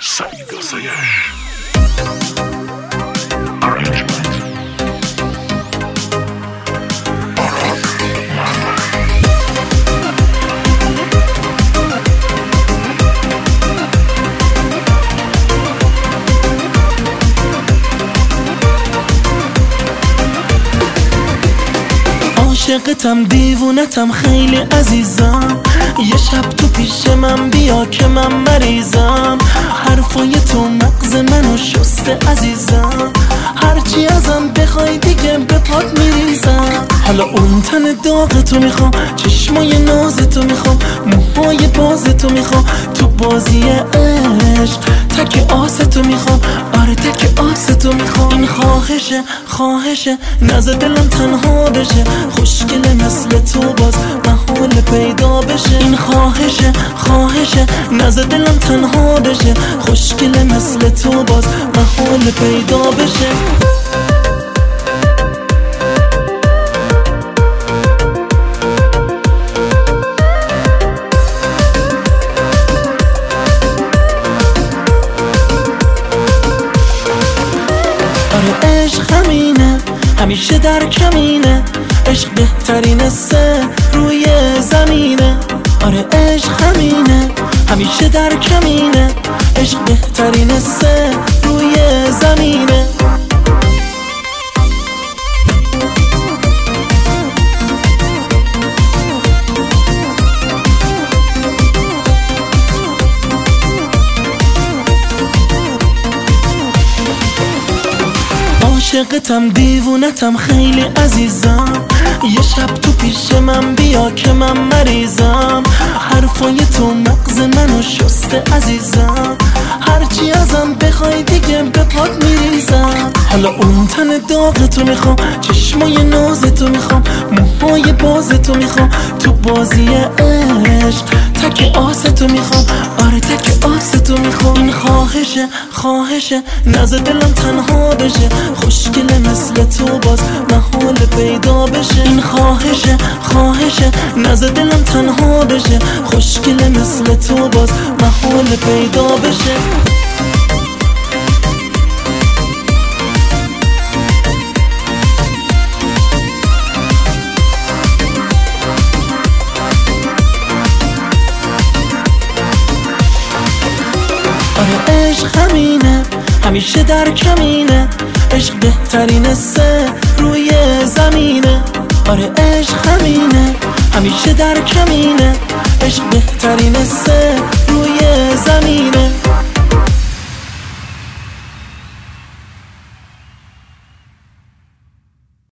سعید آسایش Arrangement عاشقتم دیوونتم خیلی عزیزم، یه شب تو پیش من بیا که من مریضم. حرفای تو مغز منو شسته عزیزم، هرچی ازم بخوای دیگه به پات میریزم. حالا اون تن داغ تو میخوام، چشمای ناز تو میخوام، موهای باز تو میخوام، تو بازی عشق تک آس تو میخوام، آره تک آس تو میخوام. این خواهشه نزد دلم تنها بشه، خوشگله مثل تو باز محال پیدا بشه. این خواهشه نزد دلم تنها بشه، خوشگله مثل تو باز محال پیدا بشه. عشق همینه همیشه در کمینه، عشق بهترین سه روی زمینه. آره عشق همینه همیشه در کمینه، عشق بهترین سه روی زمینه. عاشقتم دیوونتم خیلی عزیزم، یه شب تو پیش من بیا که من مریضم. حرفای تو مغز منو شسته عزیزم، هرچی ازم بخوای دیگه به پات میریزم. حالا اون تن داغ تو میخوام، چشمای ناز تو میخوام، موهای باز تو میخوام، تو بازی عشق تک آس تو میخوام، آره تک آس تو میخوام. این خواهشه نزد دلم تنها بشه، خوشگله مثل تو باز محال پیدا بشه. این خواهشه نزد دلم تنها بشه، خوشگله مثل تو باز محال پیدا بشه. آره عشق همینه همیشه در کمینه، عشق بهترین سه روی زمینه. آره عشق همینه همیشه در کمینه، عشق بهترین سه روی زمینه.